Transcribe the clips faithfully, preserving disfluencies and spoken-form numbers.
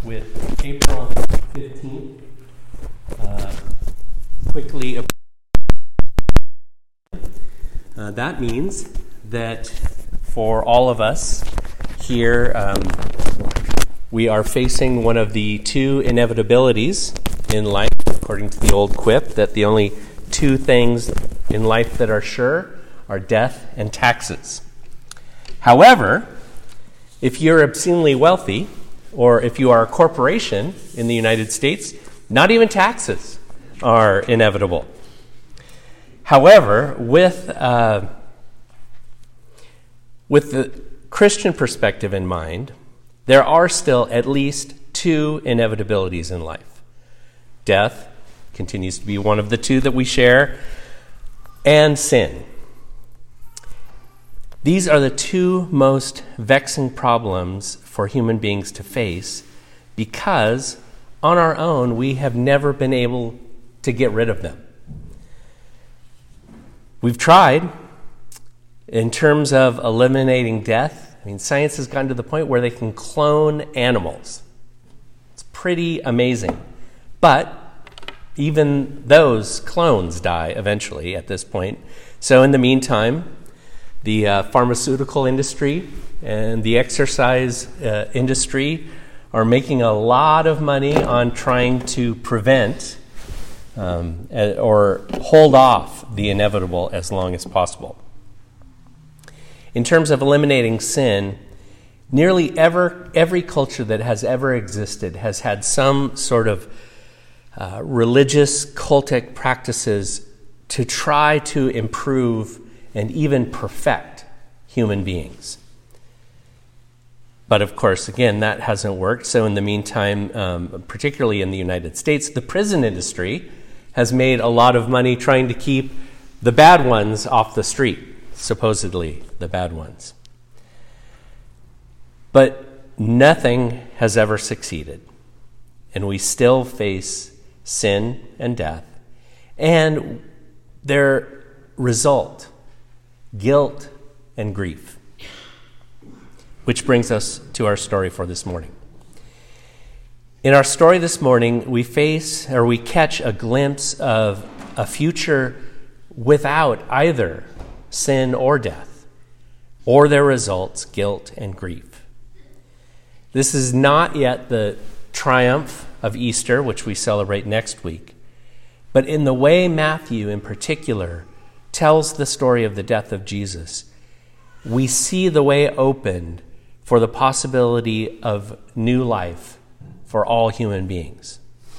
with April fifteenth uh, quickly. Uh, that means that for all of us here, um, we are facing one of the two inevitabilities in life, according to the old quip, that the only two things in life that are sure are death and taxes. However, if you're obscenely wealthy, or if you are a corporation in the United States, not even taxes are inevitable. However, with uh, with the Christian perspective in mind, there are still at least two inevitabilities in life. Death continues to be one of the two that we share, and sin. These are the two most vexing problems for human beings to face because on our own we have never been able to get rid of them. We've tried in terms of eliminating death. I mean, science has gotten to the point where they can clone animals. It's pretty amazing. But even those clones die eventually at this point. So in the meantime, the uh, pharmaceutical industry and the exercise uh, industry are making a lot of money on trying to prevent um, or hold off the inevitable as long as possible. In terms of eliminating sin, nearly ever, every culture that has ever existed has had some sort of uh, religious cultic practices to try to improve and even perfect human beings. But of course, again, that hasn't worked. So in the meantime, um, particularly in the United States, the prison industry has made a lot of money trying to keep the bad ones off the street, supposedly the bad ones. But nothing has ever succeeded, and we still face sin and death, and their result, guilt and grief. Which brings us to our story for this morning. In our story this morning, we face or we catch a glimpse of a future without either sin or death, or their results, guilt and grief. This is not yet the triumph of Easter, which we celebrate next week, but in the way Matthew in particular tells the story of the death of Jesus, we see the way opened for the possibility of new life for all human beings.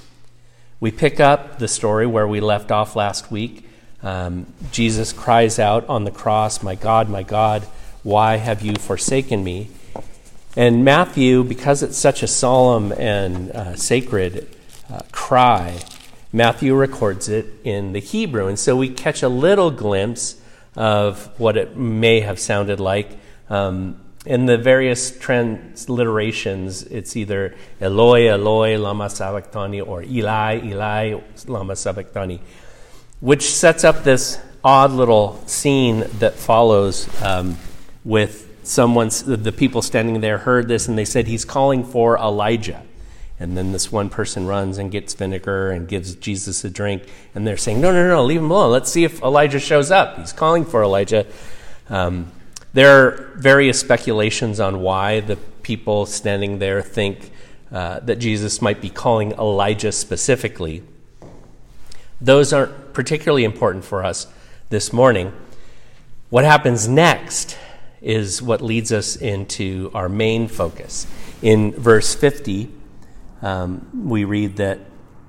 We pick up the story where we left off last week. Um, Jesus cries out on the cross, "My God, my God, why have you forsaken me?" And Matthew, because it's such a solemn and uh, sacred uh, cry, Matthew records it in the Hebrew. And so we catch a little glimpse of what it may have sounded like. Um, in the various transliterations, it's either Eloi, Eloi, lama sabachthani, or Eli, Eli, lama sabachthani, which sets up this odd little scene that follows um, with someone, the people standing there heard this and they said, "He's calling for Elijah." And then this one person runs and gets vinegar and gives Jesus a drink. And they're saying, no, no, no, leave him alone. Let's see if Elijah shows up. He's calling for Elijah. Um, there are various speculations on why the people standing there think uh, that Jesus might be calling Elijah specifically. Those aren't particularly important for us this morning. What happens next is what leads us into our main focus. In verse fifty, Um, we read that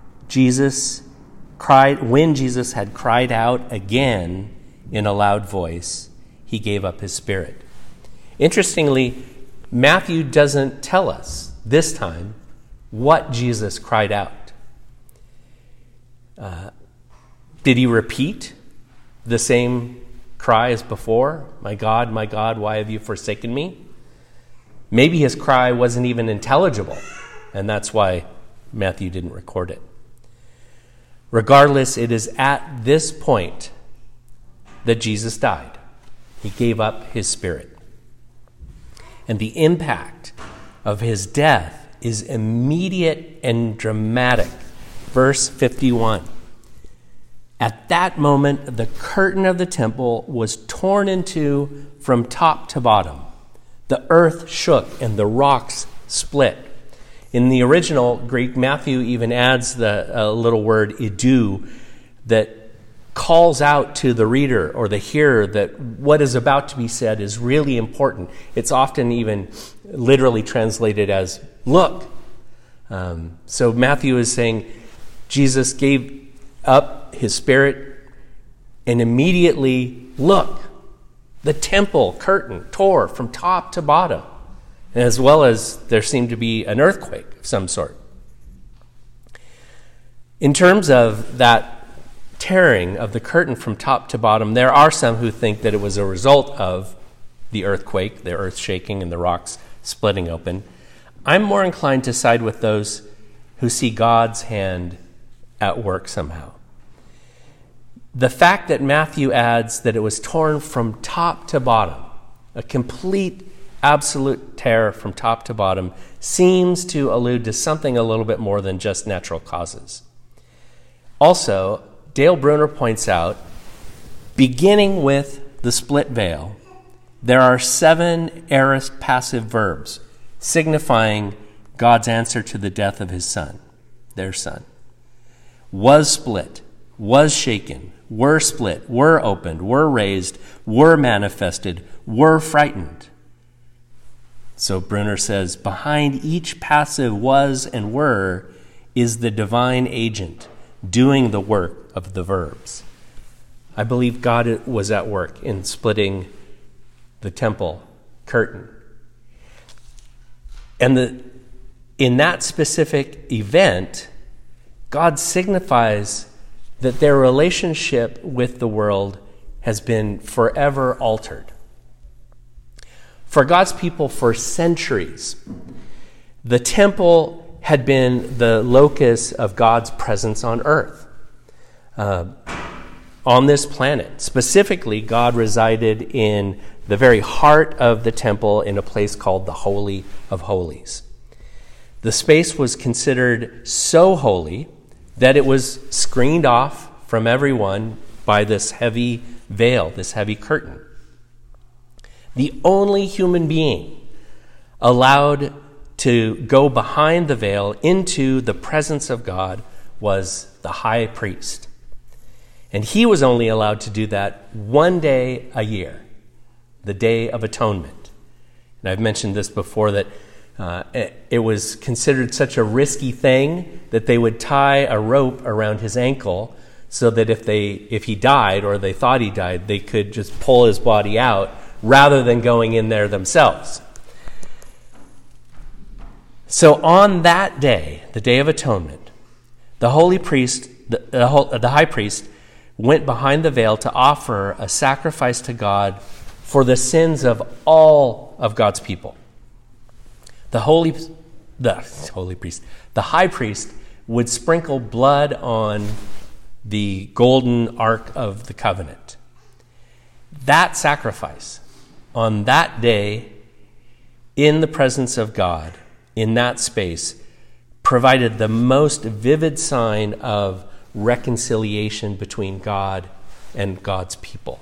Jesus cried, when Jesus had cried out again in a loud voice, he gave up his spirit. Interestingly, Matthew doesn't tell us this time what Jesus cried out. Uh, did he repeat the same cry as before? "My God, my God, why have you forsaken me?" Maybe his cry wasn't even intelligible, and that's why Matthew didn't record it. Regardless, it is at this point that Jesus died. He gave up his spirit. And the impact of his death is immediate and dramatic. Verse fifty-one. At that moment, the curtain of the temple was torn in two from top to bottom. The earth shook and the rocks split. In the original Greek, Matthew even adds the uh, little word idu that calls out to the reader or the hearer that what is about to be said is really important. It's often even literally translated as look. Um, so Matthew is saying Jesus gave up his spirit and immediately look, the temple curtain tore from top to bottom, as well as there seemed to be an earthquake of some sort. In terms of that tearing of the curtain from top to bottom, there are some who think that it was a result of the earthquake, the earth shaking and the rocks splitting open. I'm more inclined to side with those who see God's hand at work somehow. The fact that Matthew adds that it was torn from top to bottom, a complete, absolute tear from top to bottom, seems to allude to something a little bit more than just natural causes. Also, Dale Bruner points out, beginning with the split veil, there are seven aorist passive verbs signifying God's answer to the death of his son, their son. Was split, was shaken, were split, were opened, were raised, were manifested, were frightened. So Bruner says, behind each passive was and were is the divine agent doing the work of the verbs. I believe God was at work in splitting the temple curtain. And the, in that specific event, God signifies that their relationship with the world has been forever altered. For God's people for centuries, the temple had been the locus of God's presence on earth, uh, on this planet. Specifically, God resided in the very heart of the temple in a place called the Holy of Holies. The space was considered so holy that it was screened off from everyone by this heavy veil, this heavy curtain. The only human being allowed to go behind the veil into the presence of God was the high priest. And he was only allowed to do that one day a year, the Day of Atonement. And I've mentioned this before, that uh, it, it was considered such a risky thing that they would tie a rope around his ankle so that if they if he died or they thought he died, they could just pull his body out rather than going in there themselves. So on that day, the Day of Atonement, the holy priest, the, the, whole, the high priest, went behind the veil to offer a sacrifice to God for the sins of all of God's people. The holy, the holy priest, the high priest would sprinkle blood on the golden ark of the covenant. That sacrifice on that day in the presence of God, in that space, provided the most vivid sign of reconciliation between God and God's people.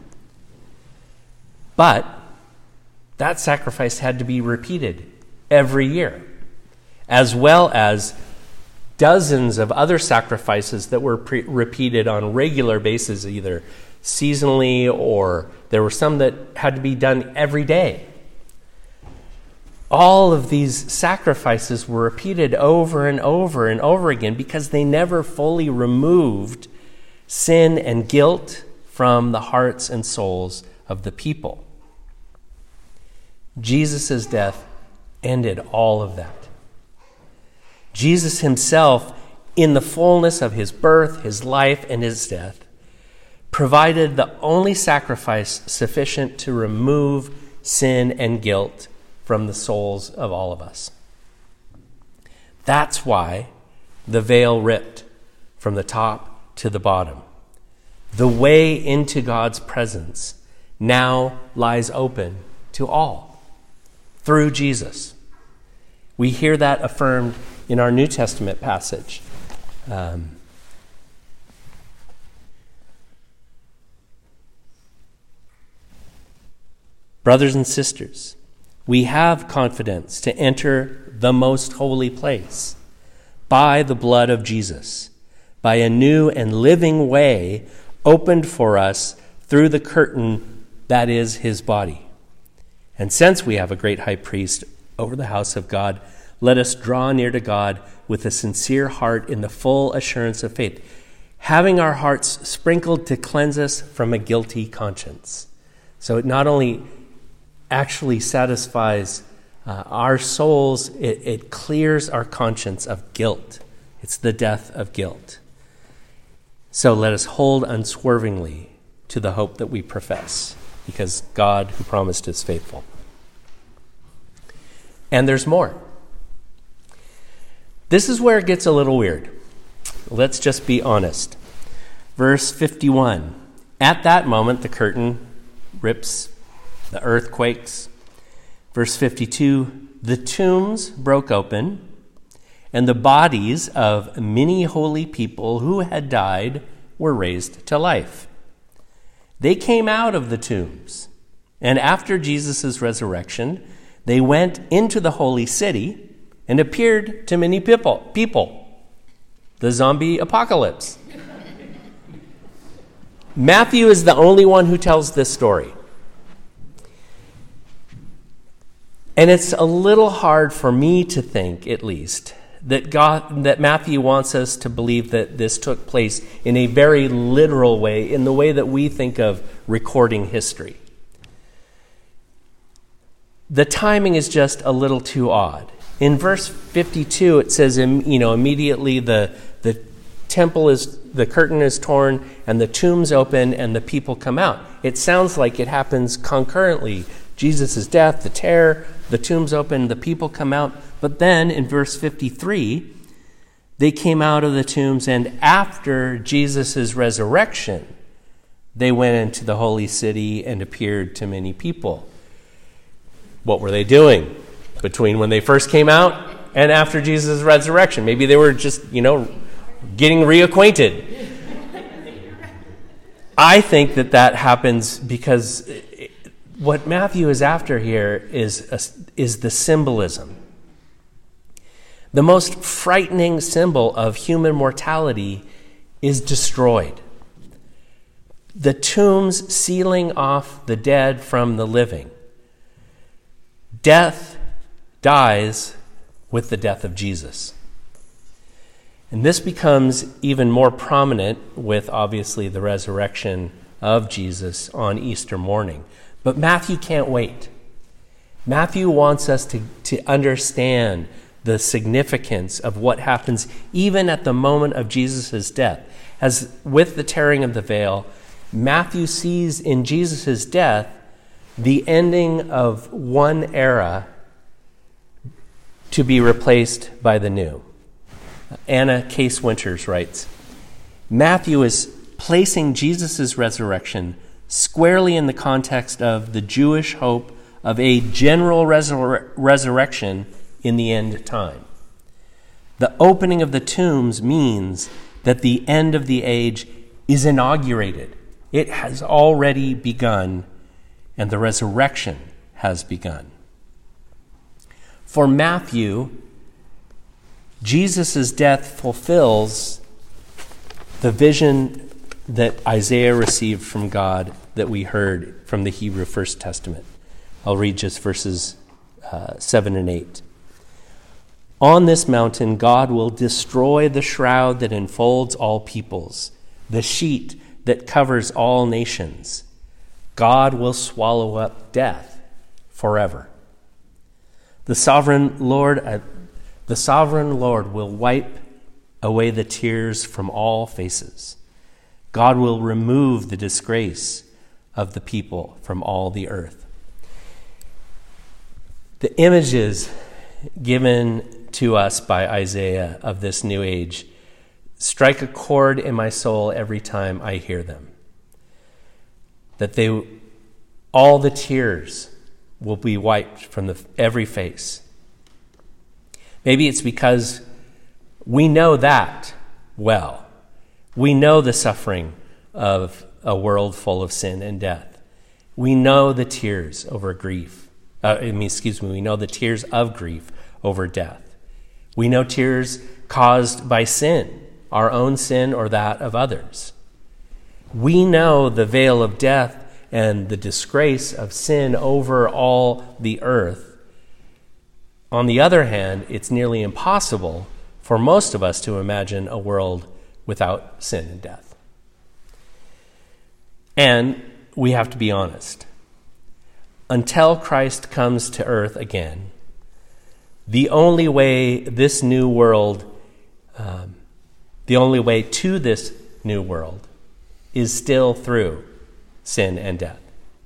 But that sacrifice had to be repeated every year, as well as dozens of other sacrifices that were pre- repeated on a regular basis, either seasonally or there were some that had to be done every day. All of these sacrifices were repeated over and over and over again because they never fully removed sin and guilt from the hearts and souls of the people. Jesus' death ended all of that. Jesus himself, in the fullness of his birth, his life, and his death, provided the only sacrifice sufficient to remove sin and guilt from the souls of all of us. That's why the veil ripped from the top to the bottom. The way into God's presence now lies open to all through Jesus. We hear that affirmed in our New Testament passage. Um, Brothers and sisters, we have confidence to enter the most holy place by the blood of Jesus, by a new and living way opened for us through the curtain that is his body. And since we have a great high priest over the house of God, let us draw near to God with a sincere heart in the full assurance of faith, having our hearts sprinkled to cleanse us from a guilty conscience. So it not only actually satisfies uh, our souls, it, it clears our conscience of guilt. It's the death of guilt. So let us hold unswervingly to the hope that we profess, because God who promised is faithful. And there's more. This is where it gets a little weird. Let's just be honest. Verse fifty-one. At that moment, the curtain rips, the earth quakes. Verse fifty-two, the tombs broke open, and the bodies of many holy people who had died were raised to life. They came out of the tombs, and after Jesus' resurrection, they went into the holy city and appeared to many people. People. The zombie apocalypse. Matthew is the only one who tells this story. And it's a little hard for me to think, at least, that God, that Matthew wants us to believe that this took place in a very literal way, in the way that we think of recording history. The timing is just a little too odd. In verse fifty-two, it says, you know, immediately the the temple is, the curtain is torn, and the tombs open, and the people come out. It sounds like it happens concurrently. Jesus' death, the terror, the tombs open, the people come out. But then in verse fifty-three, they came out of the tombs, and after Jesus' resurrection, they went into the holy city and appeared to many people. What were they doing between when they first came out and after Jesus' resurrection? Maybe they were just, you know, getting reacquainted. I think that that happens because what Matthew is after here is, a, is the symbolism. The most frightening symbol of human mortality is destroyed. The tombs sealing off the dead from the living. Death dies with the death of Jesus. And this becomes even more prominent with, obviously, the resurrection of Jesus on Easter morning. But Matthew can't wait. Matthew wants us to, to understand the significance of what happens even at the moment of Jesus' death. As with the tearing of the veil, Matthew sees in Jesus' death the ending of one era to be replaced by the new. Anna Case Winters writes, Matthew is placing Jesus' resurrection squarely in the context of the Jewish hope of a general resur- resurrection in the end time. The opening of the tombs means that the end of the age is inaugurated. It has already begun, and the resurrection has begun. For Matthew, Jesus' death fulfills the vision that Isaiah received from God that we heard from the Hebrew First Testament. I'll read just verses uh, seven and eight. On this mountain, God will destroy the shroud that enfolds all peoples, the sheet that covers all nations. God will swallow up death forever. The sovereign Lord, uh, the sovereign Lord will wipe away the tears from all faces. God will remove the disgrace of the people from all the earth. The images given to us by Isaiah of this new age strike a chord in my soul every time I hear them. That they, all the tears will be wiped from the, every face. Maybe it's because we know that well. We know the suffering of a world full of sin and death. We know the tears over grief. Uh, I mean, excuse me, we know the tears of grief over death. We know tears caused by sin, our own sin or that of others. We know the veil of death and the disgrace of sin over all the earth. On the other hand, it's nearly impossible for most of us to imagine a world without sin and death. And we have to be honest. Until Christ comes to earth again, the only way this new world, um, the only way to this new world is still through sin and death.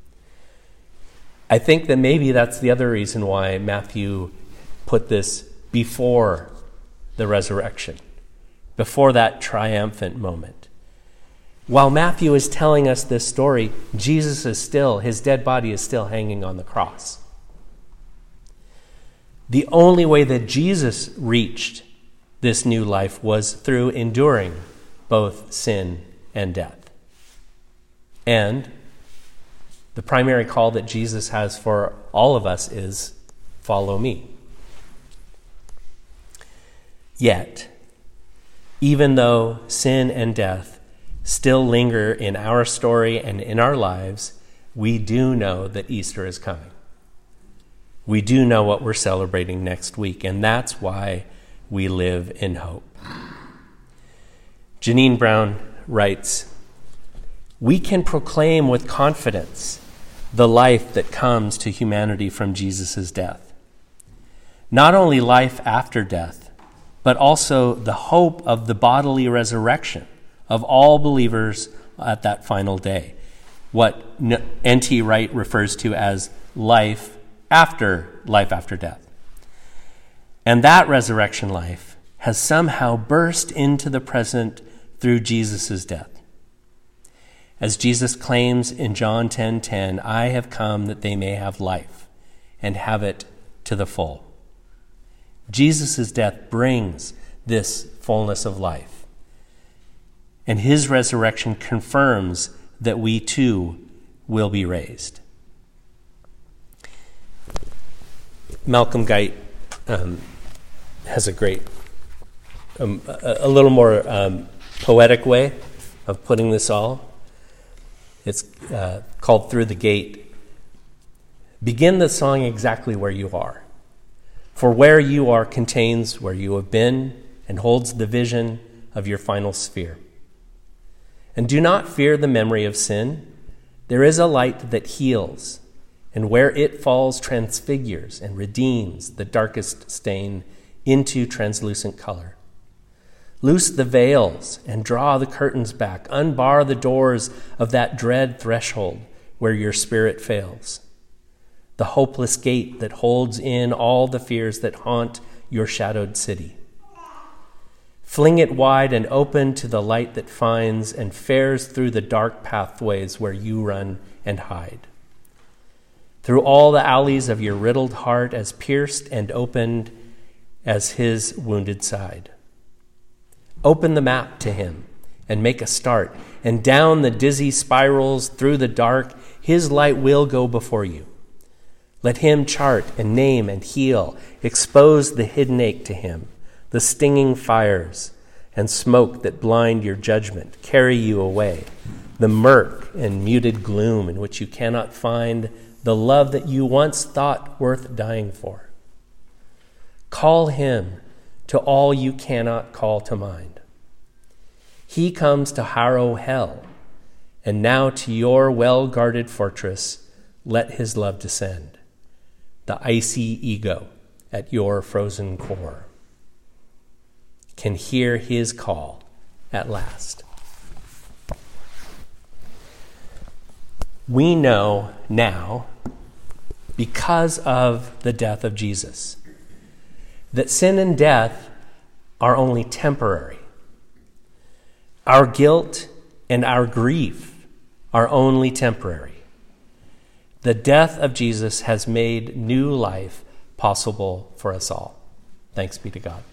I think that maybe that's the other reason why Matthew put this before the resurrection, before that triumphant moment. While Matthew is telling us this story, Jesus is still, his dead body is still hanging on the cross. The only way that Jesus reached this new life was through enduring both sin and death. And the primary call that Jesus has for all of us is, follow me. Yet, even though sin and death still linger in our story and in our lives, we do know that Easter is coming. We do know what we're celebrating next week, and that's why we live in hope. Janine Brown writes, "We can proclaim with confidence the life that comes to humanity from Jesus' death. Not only life after death, but also the hope of the bodily resurrection of all believers at that final day, what N T Wright refers to as life after life after death. And that resurrection life has somehow burst into the present through Jesus' death. As Jesus claims in John ten ten, I have come that they may have life and have it to the full. Jesus' death brings this fullness of life. And his resurrection confirms that we too will be raised. Malcolm Guite um, has a great, um, a, a little more um, poetic way of putting this all. It's uh, called Through the Gate. Begin the song exactly where you are. For where you are contains where you have been and holds the vision of your final sphere. And do not fear the memory of sin. There is a light that heals, and where it falls transfigures and redeems the darkest stain into translucent color. Loose the veils and draw the curtains back. Unbar the doors of that dread threshold where your spirit fails. The hopeless gate that holds in all the fears that haunt your shadowed city. Fling it wide and open to the light that finds and fares through the dark pathways where you run and hide. Through all the alleys of your riddled heart, as pierced and opened as his wounded side. Open the map to him and make a start, and down the dizzy spirals through the dark, his light will go before you. Let him chart and name and heal, expose the hidden ache to him, the stinging fires and smoke that blind your judgment, carry you away, the murk and muted gloom in which you cannot find the love that you once thought worth dying for. Call him to all you cannot call to mind. He comes to harrow hell, and now to your well-guarded fortress let his love descend, the icy ego at your frozen core can hear his call at last. We know now, because of the death of Jesus, that sin and death are only temporary. Our guilt and our grief are only temporary. The death of Jesus has made new life possible for us all. Thanks be to God.